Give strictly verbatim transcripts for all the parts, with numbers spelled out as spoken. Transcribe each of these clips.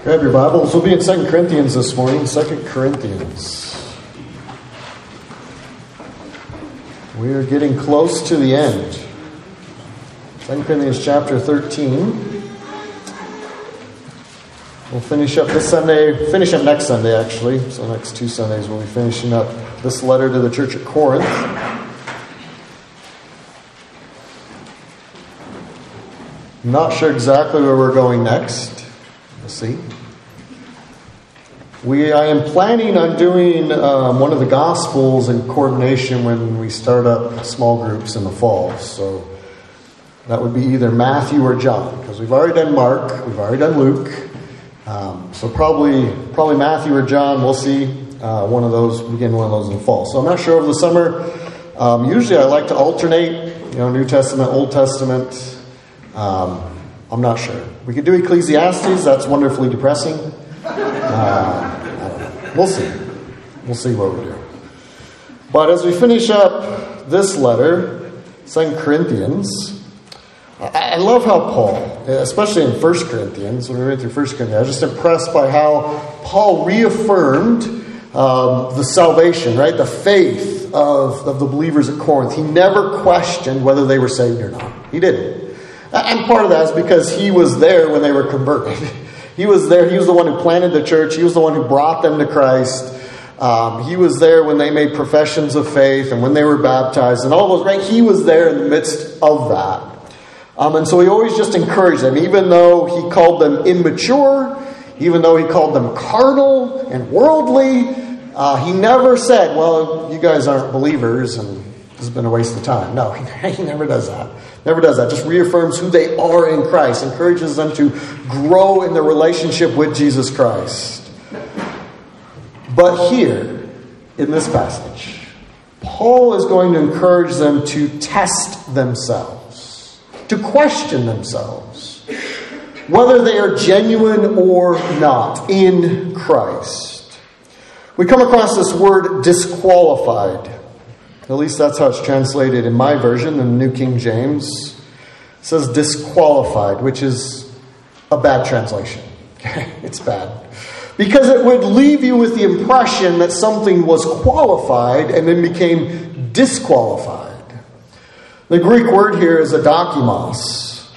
Grab your Bibles. We'll be in Second Corinthians this morning. Second Corinthians. We are getting close to the end. Second Corinthians chapter thirteen. We'll finish up this Sunday, finish up next Sunday actually. So next two Sundays we'll be finishing up this letter to the church at Corinth. I'm not sure exactly where we're going next. We'll see. We, I am planning on doing um, one of the Gospels in coordination when we start up small groups in the fall. So that would be either Matthew or John, because we've already done Mark, we've already done Luke. Um, so probably probably Matthew or John. We'll see. Uh, one of those, begin one of those in the fall. So I'm not sure over the summer. Um, usually I like to alternate, you know, New Testament, Old Testament. Um, I'm not sure. We could do Ecclesiastes. That's wonderfully depressing. Uh, I don't know. We'll see. We'll see what we do. But as we finish up this letter, Second Corinthians, I, I love how Paul, especially in First Corinthians, when we read through First Corinthians, I was just impressed by how Paul reaffirmed um, the salvation, right? The faith of, of the believers at Corinth. He never questioned whether they were saved or not. He didn't. And part of that is because he was there when they were converted. He was there. He was the one who planted the church. He was the one who brought them to Christ. Um, he was there when they made professions of faith and when they were baptized and all those, right? He was there in the midst of that. Um, and so he always just encouraged them, even though he called them immature, even though he called them carnal and worldly. Uh, he never said, well, you guys aren't believers and this has been a waste of time. No, he never does that. Never does that. Just reaffirms who they are in Christ. Encourages them to grow in their relationship with Jesus Christ. But here, in this passage, Paul is going to encourage them to test themselves. To question themselves. Whether they are genuine or not in Christ. We come across this word disqualified. At least that's how it's translated in my version, in the New King James. It says disqualified, which is a bad translation. It's bad. Because it would leave you with the impression that something was qualified and then became disqualified. The Greek word here is adokimos.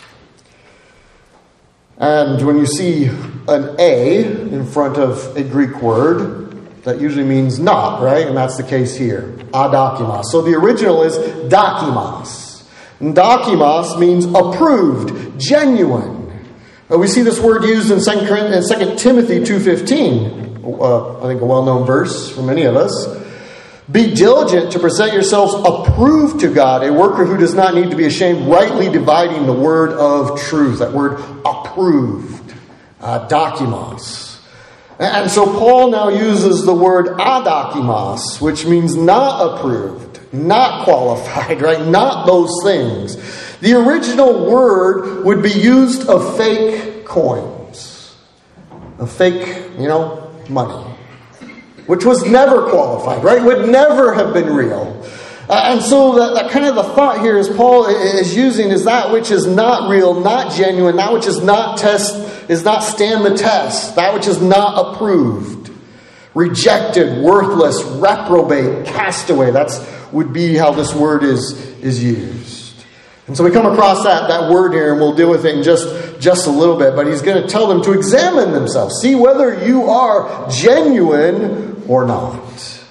And when you see an A in front of a Greek word, that usually means not, right? And that's the case here. Adokimos. So the original is dokimos. And dokimos means approved, genuine. Uh, we see this word used in Second Timothy two fifteen. Uh, I think a well-known verse for many of us. Be diligent to present yourselves approved to God, a worker who does not need to be ashamed, rightly dividing the word of truth. That word approved. Uh, dokimos. And so Paul now uses the word adokimos, which means not approved, not qualified, right? Not those things. The original word would be used of fake coins, of fake, you know, money, which was never qualified, right? Would never have been real. Uh, and so that, that kind of the thought here is Paul is using is that which is not real, not genuine, that which is not test, is not stand the test, that which is not approved, rejected, worthless, reprobate, castaway. That's would be how this word is is used. And so we come across that that word here, and we'll deal with it in just just a little bit. But he's going to tell them to examine themselves, see whether you are genuine or not.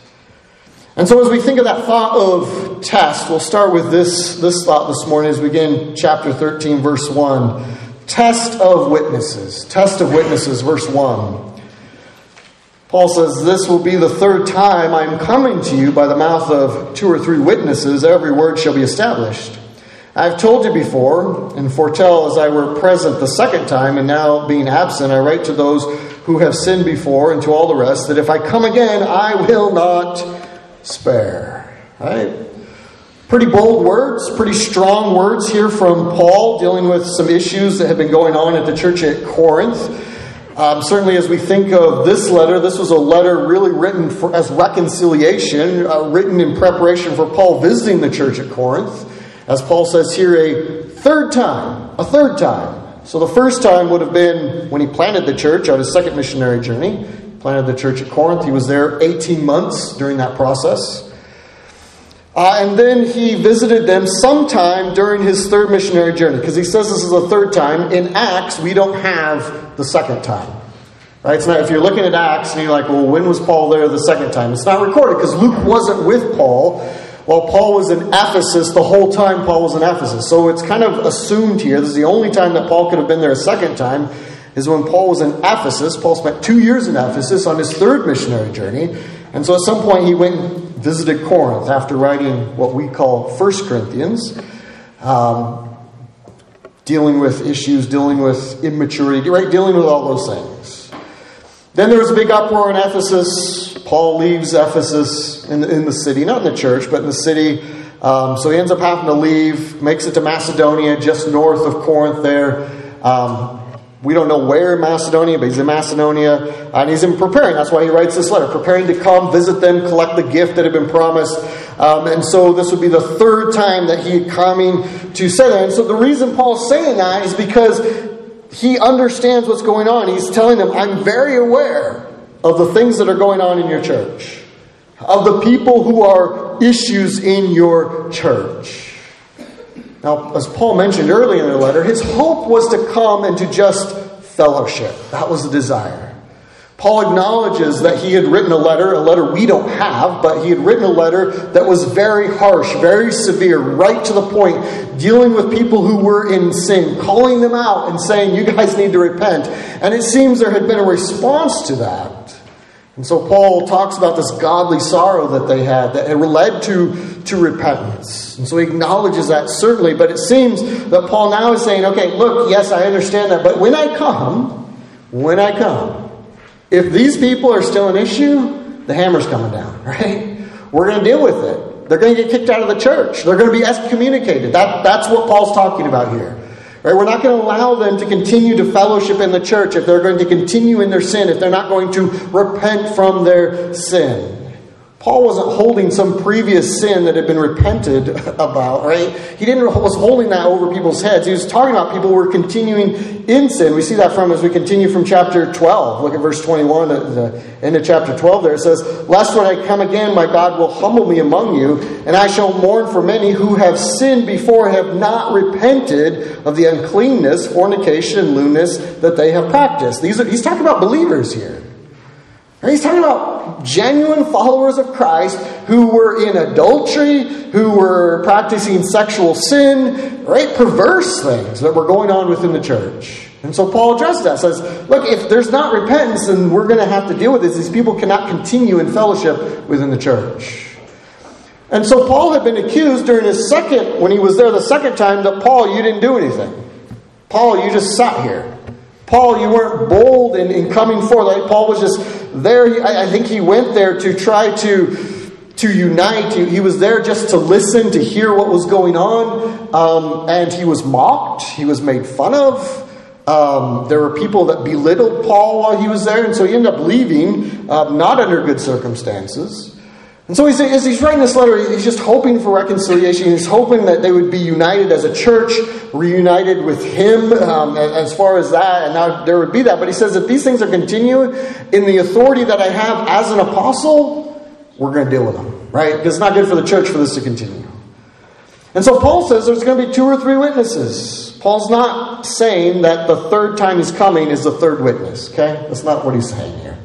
And so as we think of that thought of test, we'll start with this, this thought this morning as we begin chapter thirteen, verse one. Test of witnesses. Test of witnesses, verse one. Paul says, this will be the third time I am coming to you by the mouth of two or three witnesses. Every word shall be established. I have told you before, and foretell as I were present the second time, and now being absent, I write to those who have sinned before and to all the rest, that if I come again, I will not spare. Right? Pretty bold words, pretty strong words here from Paul, dealing with some issues that have been going on at the church at Corinth. Um, certainly as we think of this letter, this was a letter really written for, as reconciliation, uh, written in preparation for Paul visiting the church at Corinth. As Paul says here, a third time, a third time. So the first time would have been when he planted the church on his second missionary journey. He planted the church at Corinth. He was there eighteen months during that process. Uh, and then he visited them sometime during his third missionary journey, because he says this is the third time. In Acts, we don't have the second time. Right? It's not, if you're looking at Acts and you're like, well, when was Paul there the second time? It's not recorded because Luke wasn't with Paul while Paul was in Ephesus the whole time Paul was in Ephesus. So it's kind of assumed here, this is the only time that Paul could have been there a second time, is when Paul was in Ephesus. Paul spent two years in Ephesus on his third missionary journey. And so at some point he went and visited Corinth after writing what we call First Corinthians. Um, dealing with issues, dealing with immaturity, right? Dealing with all those things. Then there was a big uproar in Ephesus. Paul leaves Ephesus in the, in the city, not in the church, but in the city. Um, so he ends up having to leave, makes it to Macedonia, just north of Corinth there. Um, we don't know where in Macedonia, but he's in Macedonia. And he's in preparing. That's why he writes this letter, preparing to come, visit them, collect the gift that had been promised. Um, and so this would be the third time that he had coming to say that. And so the reason Paul's saying that is because he understands what's going on. He's telling them, I'm very aware of the things that are going on in your church, of the people who are issues in your church. Now, as Paul mentioned earlier in the letter, his hope was to come and to just fellowship. That was the desire. Paul acknowledges that he had written a letter, a letter we don't have, but he had written a letter that was very harsh, very severe, right to the point, dealing with people who were in sin, calling them out and saying, you guys need to repent. And it seems there had been a response to that. And so Paul talks about this godly sorrow that they had that had led to, to repentance. And so he acknowledges that certainly, but it seems that Paul now is saying, okay, look, yes, I understand that, but when I come, when I come, if these people are still an issue, the hammer's coming down, right? We're going to deal with it. They're going to get kicked out of the church. They're going to be excommunicated. That, that's what Paul's talking about here. Right? We're not going to allow them to continue to fellowship in the church if they're going to continue in their sin, if they're not going to repent from their sin. Paul wasn't holding some previous sin that had been repented about, right? He didn't was holding that over people's heads. He was talking about people who were continuing in sin. We see that from as we continue from chapter twelve. Look at verse twenty-one, at the end of chapter twelve there. It says, lest when I come again, my God will humble me among you, and I shall mourn for many who have sinned before, have not repented of the uncleanness, fornication, and lewdness that they have practiced. These are, he's talking about believers here. He's talking about genuine followers of Christ who were in adultery, who were practicing sexual sin, right? Perverse things that were going on within the church. And so Paul addressed that, says, look, if there's not repentance, then we're going to have to deal with this. These people cannot continue in fellowship within the church. And so Paul had been accused during his second, when he was there the second time, that Paul, you didn't do anything. Paul, you just sat here. Paul, you weren't bold in, in coming forward. Like Paul was just there. I, I think he went there to try to, to unite. He, he was there just to listen, to hear what was going on. Um, and he was mocked. He was made fun of. Um, there were people that belittled Paul while he was there. And so he ended up leaving, uh, not under good circumstances. And so he's, as he's writing this letter, he's just hoping for reconciliation. He's hoping that they would be united as a church, reunited with him um, as far as that. And now there would be that. But he says, if these things are continuing in the authority that I have as an apostle, we're going to deal with them, right? Because it's not good for the church for this to continue. And so Paul says there's going to be two or three witnesses. Paul's not saying that the third time he's coming is the third witness, okay? That's not what he's saying here.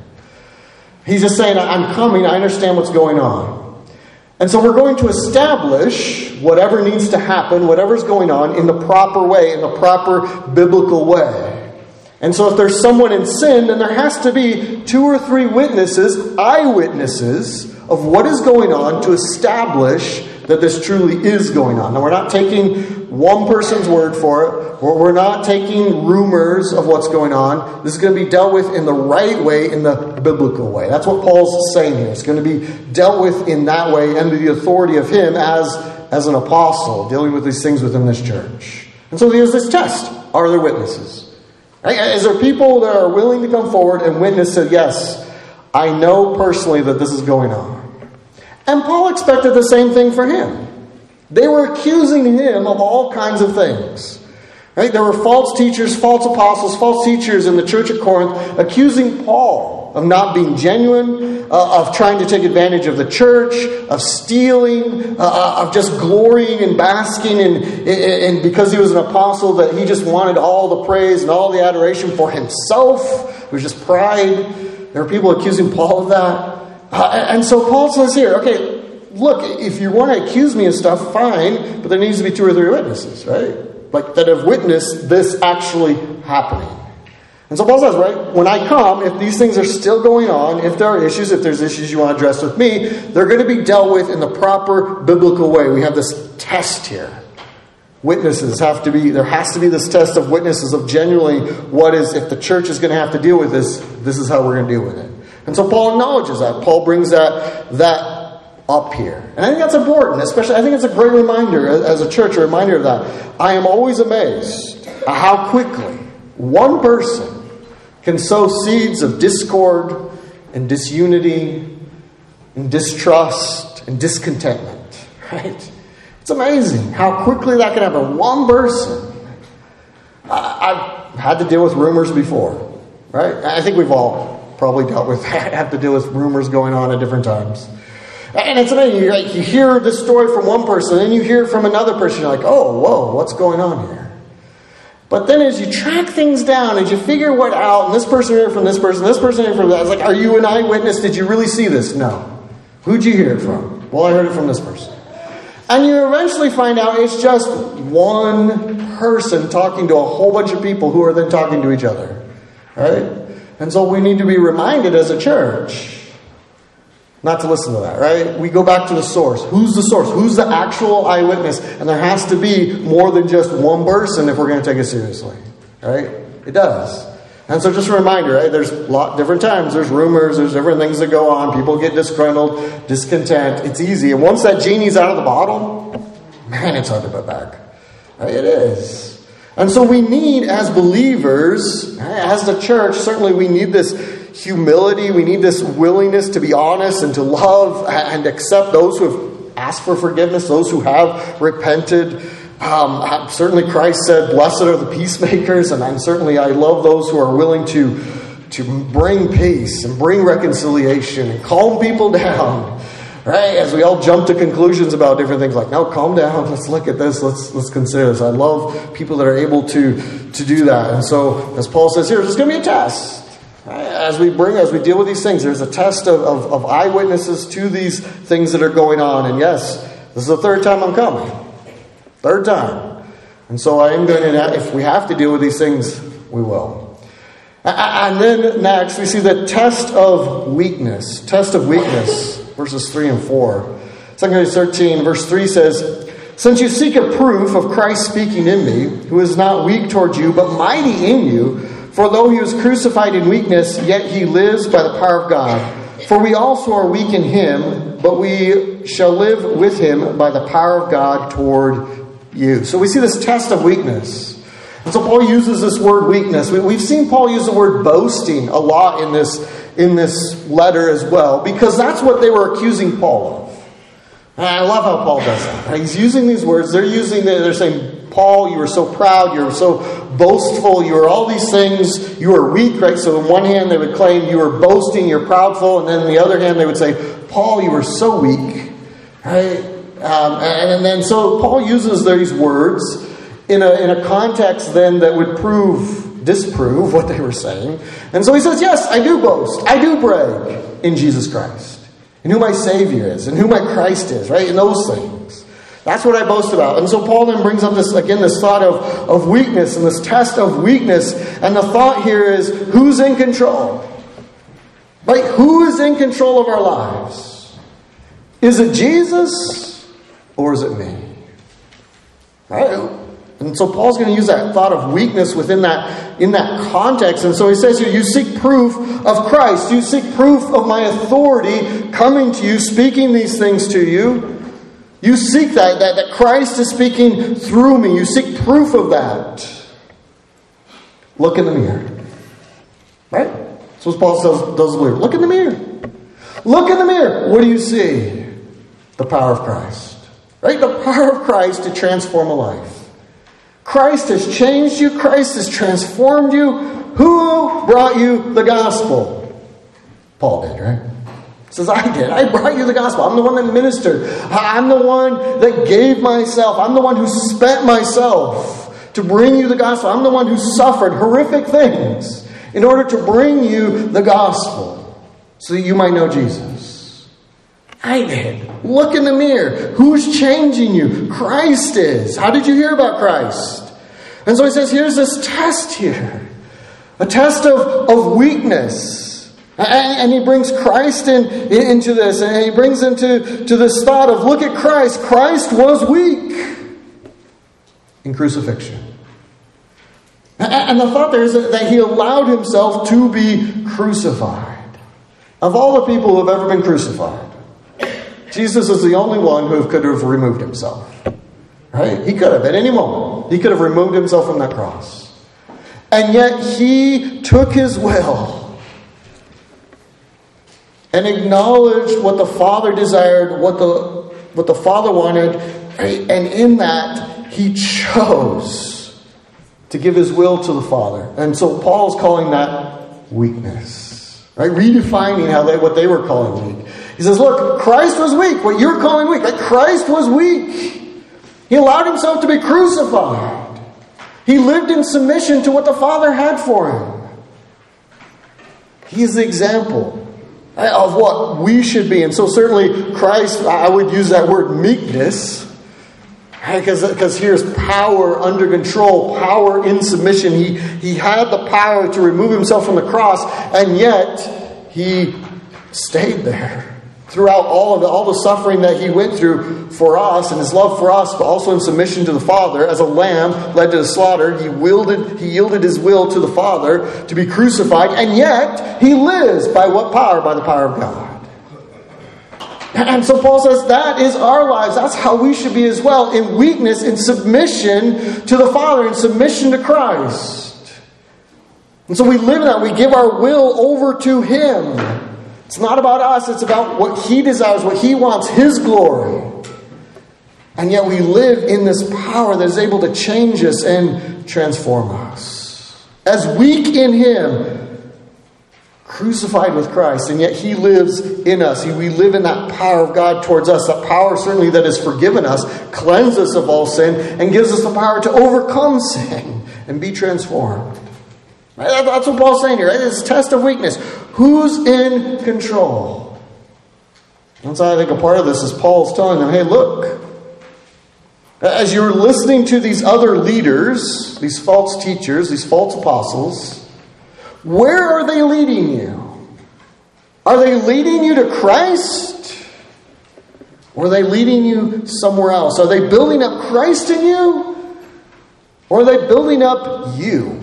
He's just saying, I'm coming, I understand what's going on. And so we're going to establish whatever needs to happen, whatever's going on, in the proper way, in the proper biblical way. And so if there's someone in sin, then there has to be two or three witnesses, eyewitnesses, of what is going on to establish that this truly is going on. Now, we're not taking one person's word for it. We're not taking rumors of what's going on. This is going to be dealt with in the right way, in the biblical way. That's what Paul's saying here. It's going to be dealt with in that way under the authority of him as, as an apostle, dealing with these things within this church. And so there's this test. Are there witnesses? Right? Is there people that are willing to come forward and witness that, yes, I know personally that this is going on? And Paul expected the same thing for him. They were accusing him of all kinds of things. Right? There were false teachers, false apostles, false teachers in the church at Corinth accusing Paul of not being genuine, uh, of trying to take advantage of the church, of stealing, uh, of just glorying and basking, and, and because he was an apostle that he just wanted all the praise and all the adoration for himself. It was just pride. There were people accusing Paul of that. Uh, and so Paul says here, okay, look, if you want to accuse me of stuff, fine, but there needs to be two or three witnesses, right? Like that have witnessed this actually happening. And so Paul says, right, when I come, if these things are still going on, if there are issues, if there's issues you want to address with me, they're going to be dealt with in the proper biblical way. We have this test here. Witnesses have to be, there has to be this test of witnesses of genuinely what is, if the church is going to have to deal with this, this is how we're going to deal with it. And so Paul acknowledges that. Paul brings that, that up here. And I think that's important, especially I think it's a great reminder as a church, a reminder of that. I am always amazed at how quickly one person can sow seeds of discord and disunity and distrust and discontentment. Right? It's amazing how quickly that can happen. One person. I've had to deal with rumors before. Right? I think we've all probably dealt with that, have to deal with rumors going on at different times. And it's amazing. You, like, you hear this story from one person, and you hear it from another person. You're like, oh, whoa, what's going on here? But then as you track things down, as you figure what out, and this person heard from this person, this person heard from that, it's like, are you an eyewitness? Did you really see this? No. Who'd you hear it from? Well, I heard it from this person. And you eventually find out it's just one person talking to a whole bunch of people who are then talking to each other. Right? And so we need to be reminded as a church not to listen to that, right? We go back to the source. Who's the source? Who's the actual eyewitness? And there has to be more than just one person if we're going to take it seriously, right? It does. And so just a reminder, right? There's a lot different times. There's rumors. There's different things that go on. People get disgruntled, discontent. It's easy. And once that genie's out of the bottle, man, it's hard to put back. Right? It is. And so we need, as believers, as the church, certainly we need this humility. We need this willingness to be honest and to love and accept those who have asked for forgiveness, those who have repented. Um, certainly Christ said, blessed are the peacemakers, and I'm certainly I love those who are willing to, to bring peace and bring reconciliation and calm people down. Right? As we all jump to conclusions about different things like, no, calm down, let's look at this, let's let's consider this. I love people that are able to, to do that. And so, as Paul says here, there's going to be a test. As we bring, as we deal with these things, there's a test of, of, of eyewitnesses to these things that are going on. And yes, this is the third time I'm coming. Third time. And so I am going to, if we have to deal with these things, we will. And then next, we see the test of weakness. Test of weakness, verses three and four. Second Corinthians thirteen, verse three says, since you seek a proof of Christ speaking in me, who is not weak toward you, but mighty in you, for though he was crucified in weakness, yet he lives by the power of God. For we also are weak in him, but we shall live with him by the power of God toward you. So we see this test of weakness. And so Paul uses this word weakness. We, we've seen Paul use the word boasting a lot in this, in this letter as well, because that's what they were accusing Paul of. And I love how Paul does that. He's using these words. They're using, they're saying, Paul, you were so proud, you were so boastful, you were all these things, you were weak, right? So on one hand they would claim you were boasting, you're proudful, and then on the other hand they would say, Paul, you were so weak, right? Um, and, and then so Paul uses these words in a, in a context then that would prove, disprove what they were saying. And so he says, yes, I do boast, I do brag in Jesus Christ, in who my Savior is, and who my Christ is, right? In those things. That's what I boast about. And so Paul then brings up this, again, this thought of, of weakness and this test of weakness. And the thought here is, who's in control? Right? Who is in control of our lives? Is it Jesus or is it me? Right? And so Paul's going to use that thought of weakness within that, in that context. And so he says here, you seek proof of Christ. You seek proof of my authority coming to you, speaking these things to you. You seek that, that, that Christ is speaking through me. You seek proof of that. Look in the mirror. Right? That's what Paul says, does believe. Look in the mirror. Look in the mirror. What do you see? The power of Christ. Right? The power of Christ to transform a life. Christ has changed you. Christ has transformed you. Who brought you the gospel? Paul did, right? He says, I did. I brought you the gospel. I'm the one that ministered. I'm the one that gave myself. I'm the one who spent myself to bring you the gospel. I'm the one who suffered horrific things in order to bring you the gospel so that you might know Jesus. I did. Look in the mirror. Who's changing you? Christ is. How did you hear about Christ? And so he says, here's this test here. A test of, of weakness. And he brings Christ in, into this. And he brings into to this thought of, look at Christ. Christ was weak in crucifixion. And the thought there is that he allowed himself to be crucified. Of all the people who have ever been crucified, Jesus is the only one who could have removed himself. Right? He could have at any moment. He could have removed himself from that cross. And yet he took his will and acknowledged what the Father desired, what the what the Father wanted, right? And in that, he chose to give his will to the Father. And so Paul's calling that weakness, right? Redefining how they what they were calling weak. He says, look, Christ was weak. What you're calling weak, right? Christ was weak. He allowed himself to be crucified. He lived in submission to what the Father had for him. He is the example of what we should be. And so certainly Christ, I would use that word meekness, because because here's power under control, power in submission. He, he had the power to remove himself from the cross, and yet he stayed there throughout all of the, all the suffering that he went through for us, and his love for us, but also in submission to the Father. As a lamb led to the slaughter, he wielded, he yielded his will to the Father to be crucified, and yet he lives by what power? By the power of God. And so Paul says that is our lives. That's how we should be as well, in weakness, in submission to the Father, in submission to Christ. And so we live in that. We give our will over to him. It's not about us, it's about what he desires, what he wants, his glory. And yet we live in this power that is able to change us and transform us. As weak in him, crucified with Christ, and yet he lives in us. We live in that power of God towards us, that power certainly that has forgiven us, cleansed us of all sin, and gives us the power to overcome sin and be transformed. Right? That's what Paul's saying here. Right? It's a test of weakness. Who's in control? And so I think a part of this is Paul's telling them, hey, look, as you're listening to these other leaders, these false teachers, these false apostles, where are they leading you? Are they leading you to Christ? Or are they leading you somewhere else? Are they building up Christ in you? Or are they building up you?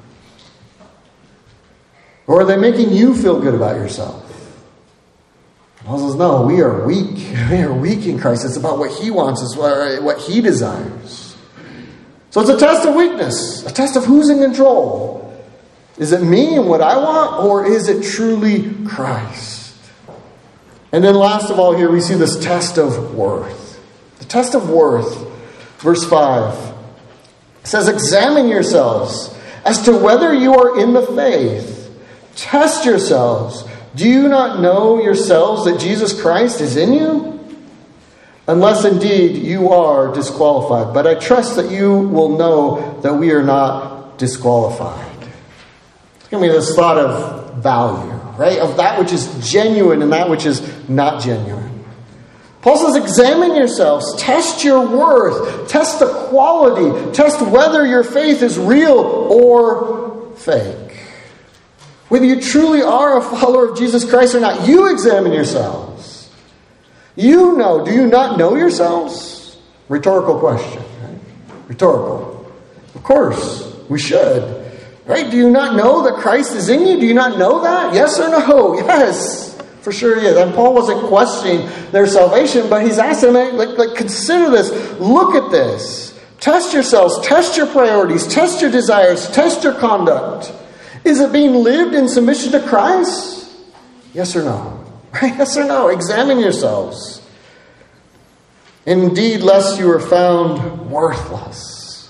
Or are they making you feel good about yourself? Paul says, no, we are weak. We are weak in Christ. It's about what he wants. It's what he desires. So it's a test of weakness. A test of who's in control. Is it me and what I want? Or is it truly Christ? And then last of all here we see this test of worth. The test of worth. Verse five. It says, examine yourselves as to whether you are in the faith. Test yourselves. Do you not know yourselves that Jesus Christ is in you? Unless indeed you are disqualified. But I trust that you will know that we are not disqualified. Give me this thought of value, right? Of that which is genuine and that which is not genuine. Paul says, examine yourselves. Test your worth. Test the quality. Test whether your faith is real or fake. Whether you truly are a follower of Jesus Christ or not, you examine yourselves. You know. Do you not know yourselves? Rhetorical question. Right? Rhetorical. Of course, we should. Right? Do you not know that Christ is in you? Do you not know that? Yes or no? Yes. For sure he is. And Paul wasn't questioning their salvation, but he's asking them, like, like, consider this. Look at this. Test yourselves. Test your priorities. Test your desires. Test your conduct. Is it being lived in submission to Christ? Yes or no? Yes or no? Examine yourselves. Indeed, lest you are found worthless,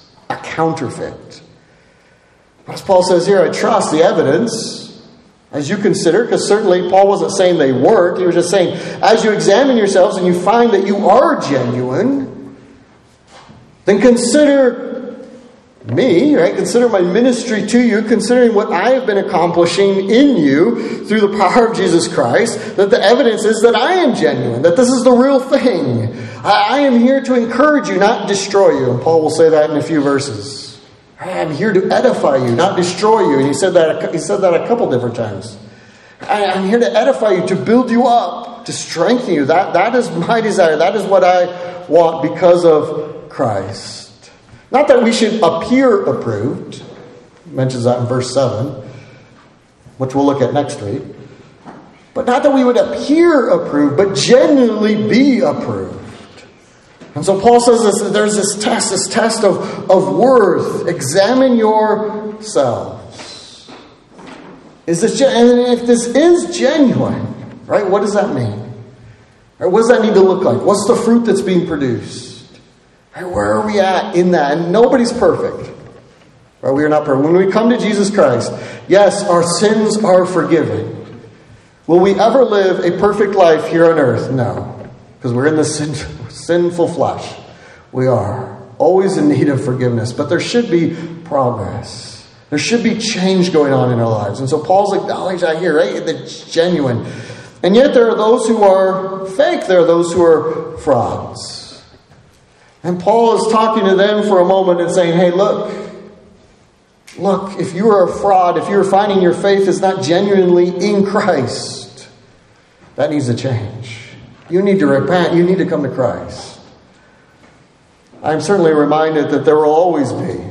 counterfeit. But as Paul says here, I trust the evidence as you consider, because certainly Paul wasn't saying they weren't. He was just saying, as you examine yourselves and you find that you are genuine, then consider me, right? Consider my ministry to you, considering what I have been accomplishing in you through the power of Jesus Christ, that the evidence is that I am genuine, that this is the real thing. I, I am here to encourage you, not destroy you. And Paul will say that in a few verses. I am here to edify you, not destroy you. And he said that, he said that a couple different times. I, I'm here to edify you, to build you up, to strengthen you. That, that is my desire. That is what I want because of Christ. Not that we should appear approved. He mentions that in verse seven, which we'll look at next week. But not that we would appear approved, but genuinely be approved. And so Paul says this, there's this test, this test of, of worth. Examine yourselves. Is this, and if this is genuine, right, what does that mean? Or what does that need to look like? What's the fruit that's being produced? Right, where are we at in that? And nobody's perfect. Right, we are not perfect. When we come to Jesus Christ, yes, our sins are forgiven. Will we ever live a perfect life here on earth? No. Because we're in the sin, sinful flesh. We are always in need of forgiveness. But there should be progress. There should be change going on in our lives. And so Paul's acknowledged that here, right? It's genuine. And yet there are those who are fake. There are those who are frauds. And Paul is talking to them for a moment and saying, hey, look, look, if you are a fraud, if you're finding your faith is not genuinely in Christ, that needs to change. You need to repent. You need to come to Christ. I'm certainly reminded that there will always be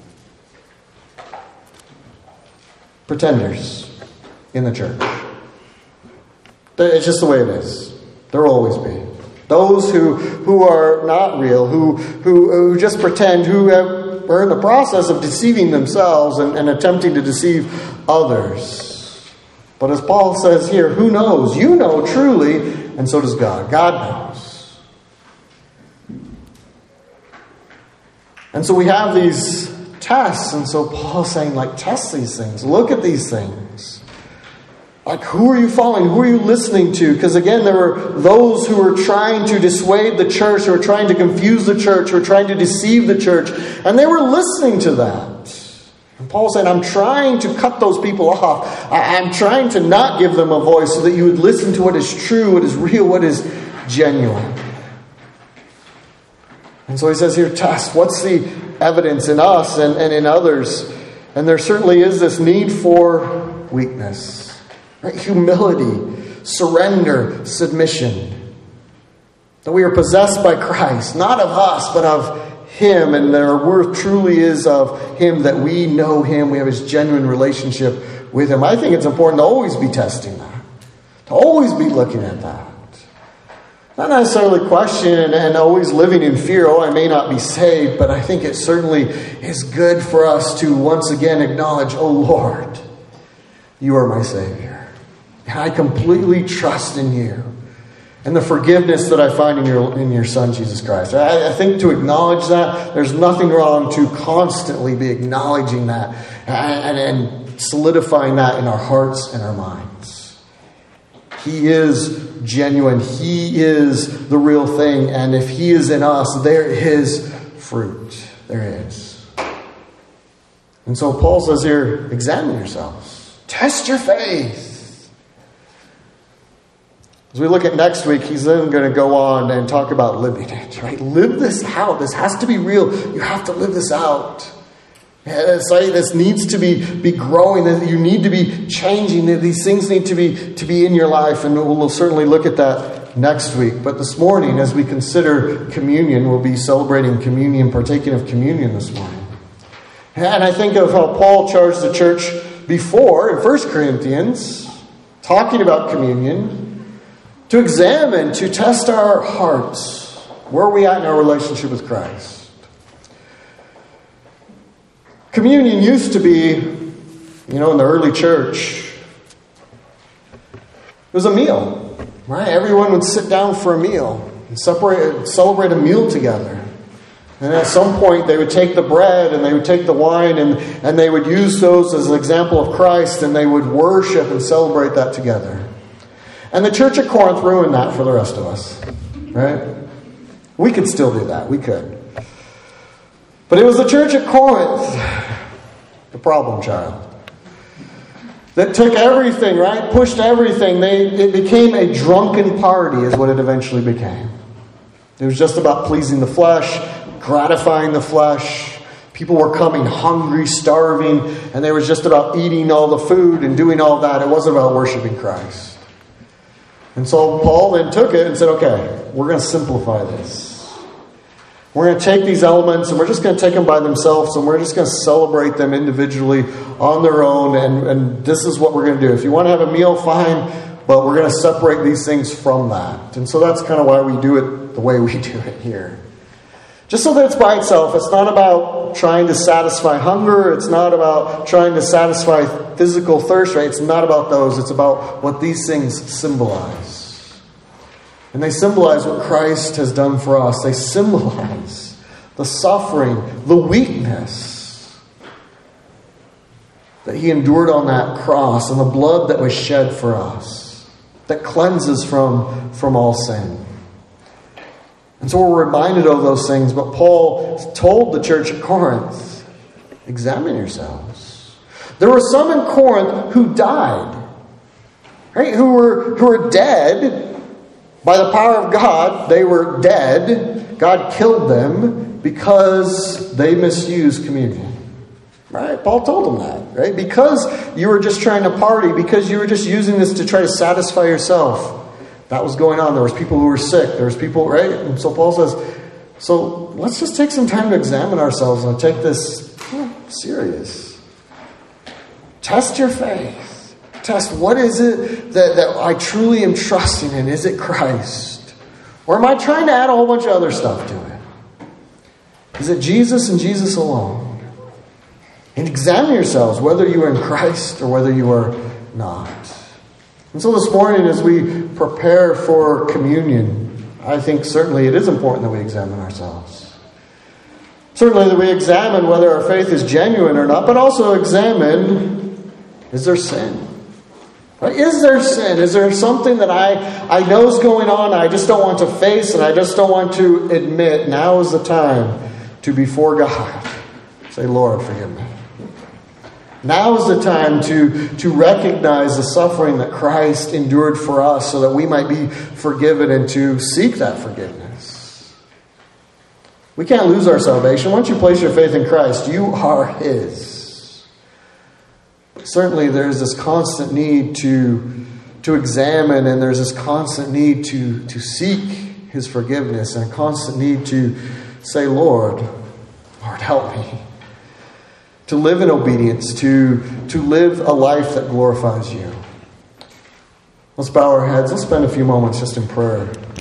pretenders in the church. It's just the way it is. There will always be. Those who, who are not real, who, who, who just pretend, who have, are in the process of deceiving themselves and, and attempting to deceive others. But as Paul says here, who knows? You know truly, and so does God. God knows. And so we have these tests, and so Paul's saying, like, test these things. Look at these things. Like, who are you following? Who are you listening to? Because again, there were those who were trying to dissuade the church, who were trying to confuse the church, who were trying to deceive the church. And they were listening to that. And Paul said, I'm trying to cut those people off. I'm trying to not give them a voice so that you would listen to what is true, what is real, what is genuine. And so he says here, test. What's the evidence in us and, and in others? And there certainly is this need for weakness. Right? Humility, surrender, submission. That we are possessed by Christ, not of us, but of Him. And that our worth truly is of Him, that we know Him. We have His genuine relationship with Him. I think it's important to always be testing that. To always be looking at that. Not necessarily question and always living in fear, oh, I may not be saved. But I think it certainly is good for us to once again acknowledge, oh Lord, you are my Savior. And I completely trust in you and the forgiveness that I find in your in your Son, Jesus Christ. I, I think to acknowledge that, there's nothing wrong to constantly be acknowledging that and, and solidifying that in our hearts and our minds. He is genuine. He is the real thing. And if He is in us, there is fruit. There is. And so Paul says here, examine yourselves. Test your faith. As we look at next week, he's then going to go on and talk about living it, right? Live this out. This has to be real. You have to live this out. It's like this needs to be, be growing. You need to be changing. These things need to be, to be in your life. And we'll certainly look at that next week. But this morning, as we consider communion, we'll be celebrating communion, partaking of communion this morning. And I think of how Paul charged the church before in First Corinthians, talking about communion, to examine, to test our hearts. Where are we at in our relationship with Christ? Communion used to be, you know, in the early church, it was a meal, right? Everyone would sit down for a meal and separate, celebrate a meal together. And at some point they would take the bread and they would take the wine and, and they would use those as an example of Christ, and they would worship and celebrate that together. And the church at Corinth ruined that for the rest of us. Right? We could still do that. We could. But it was the church at Corinth, the problem child, that took everything, right? Pushed everything. They, it became a drunken party is what it eventually became. It was just about pleasing the flesh, gratifying the flesh. People were coming hungry, starving, and they was just about eating all the food and doing all that. It wasn't about worshiping Christ. And so Paul then took it and said, okay, we're going to simplify this. We're going to take these elements and we're just going to take them by themselves and we're just going to celebrate them individually on their own. And, and this is what we're going to do. If you want to have a meal, fine, but we're going to separate these things from that. And so that's kind of why we do it the way we do it here. Just so that it's by itself. It's not about trying to satisfy hunger. It's not about trying to satisfy physical thirst. Right? It's not about those. It's about what these things symbolize. And they symbolize what Christ has done for us. They symbolize the suffering, the weakness that He endured on that cross and the blood that was shed for us, that cleanses from, from all sin. And so we're reminded of those things. But Paul told the church at Corinth, examine yourselves. There were some in Corinth who died, right? Who were, who were dead. By the power of God, they were dead. God killed them because they misused communion. Right? Paul told them that. Right? Because you were just trying to party, because you were just using this to try to satisfy yourself. That was going on. There was people who were sick. There was people, right? And so Paul says, so let's just take some time to examine ourselves and take this serious. Test your faith. Test, what is it that, that I truly am trusting in? Is it Christ? Or am I trying to add a whole bunch of other stuff to it? Is it Jesus and Jesus alone? And examine yourselves whether you are in Christ or whether you are not. And so this morning as we prepare for communion, I think certainly it is important that we examine ourselves. Certainly that we examine whether our faith is genuine or not, but also examine, is there sin? Is there sin? Is there something that I, I know is going on, I just don't want to face and I just don't want to admit? Now is the time to, before God, say, Lord, forgive me. Now is the time to, to recognize the suffering that Christ endured for us so that we might be forgiven and to seek that forgiveness. We can't lose our salvation. Once you place your faith in Christ, you are His. Certainly there's this constant need to, to examine, and there's this constant need to, to seek His forgiveness, and a constant need to say, Lord, Lord, help me. To live in obedience, to, to live a life that glorifies You. Let's bow our heads. Let's spend a few moments just in prayer.